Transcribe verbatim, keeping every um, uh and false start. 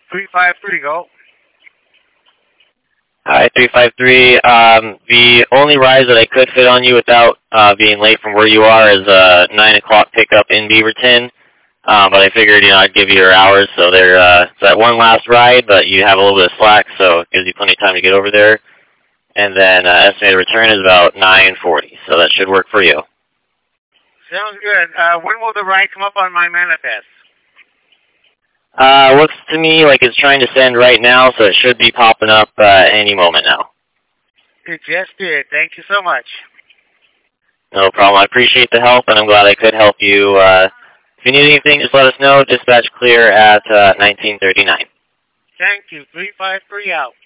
three five three, go. Hi, three five three. Um, the only rise that I could fit on you without uh, being late from where you are is a nine o'clock pickup in Beaverton. Um, but I figured, you know, I'd give you your hours, so there, uh, it's that one last ride, but you have a little bit of slack, so it gives you plenty of time to get over there. And then uh, estimated return is about nine forty, so that should work for you. Sounds good. Uh, when will the ride come up on my manifest? Uh, looks to me like it's trying to send right now, so it should be popping up uh, any moment now. It just did. Thank you so much. No problem. I appreciate the help, and I'm glad I could help you. Uh, if you need anything, just let us know. Dispatch clear at uh, nineteen thirty-nine. Thank you. three five three out.